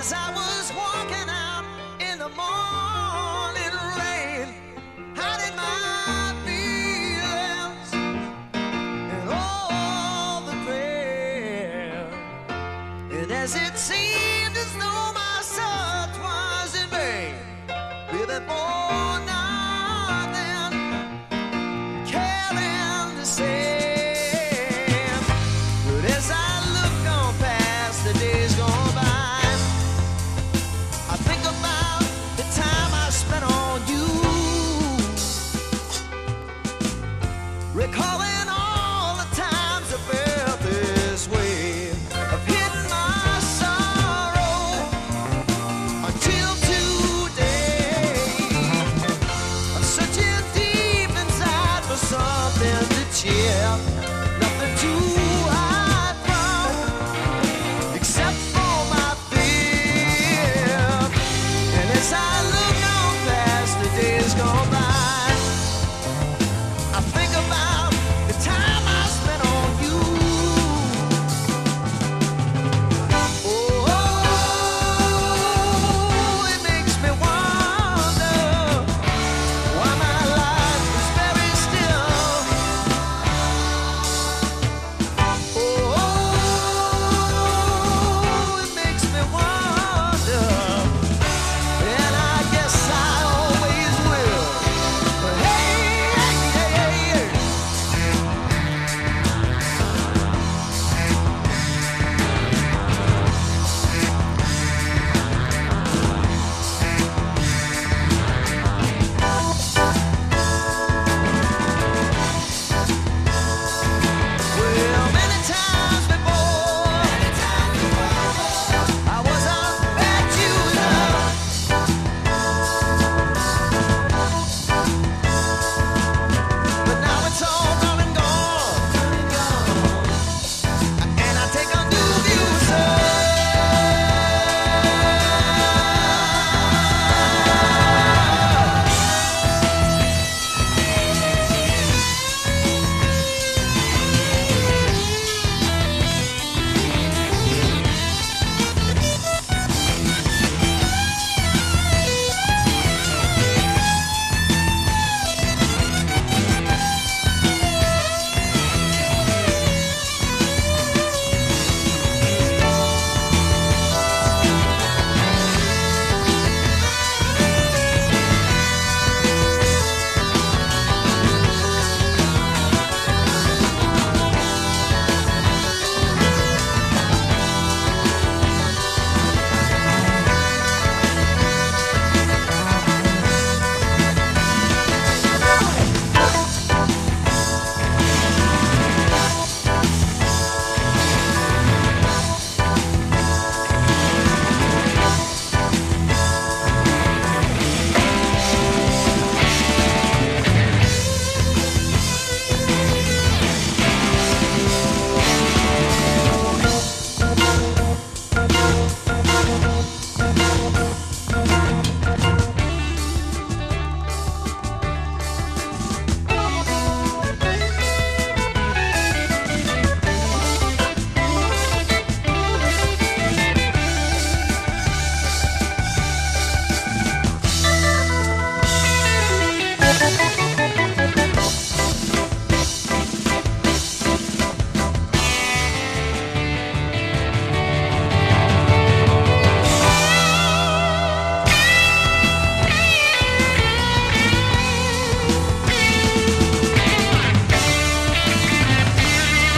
As I was walking out in the morning rain, hiding my feelings and all the pain, and as it seemed as though my search was in vain, living for nothing, caring the same. But as I look on past the days gone by, I think about the time I spent on you, recalling all the times I felt this way. I've hidden my sorrow until today. I'm searching deep inside for something to cheer, nothing to hide from except for my fear. And as I look on past the days gone by, I think about the time I spent on you. Oh, it makes me wonder why my life is very still. Oh, it makes me wonder, and I guess I always will. But hey, hey, hey, hey. Well, many times before, I was a bad user, but now it's all come and gone, and I take a new view, sir.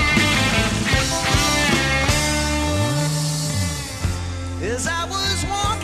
As I was walking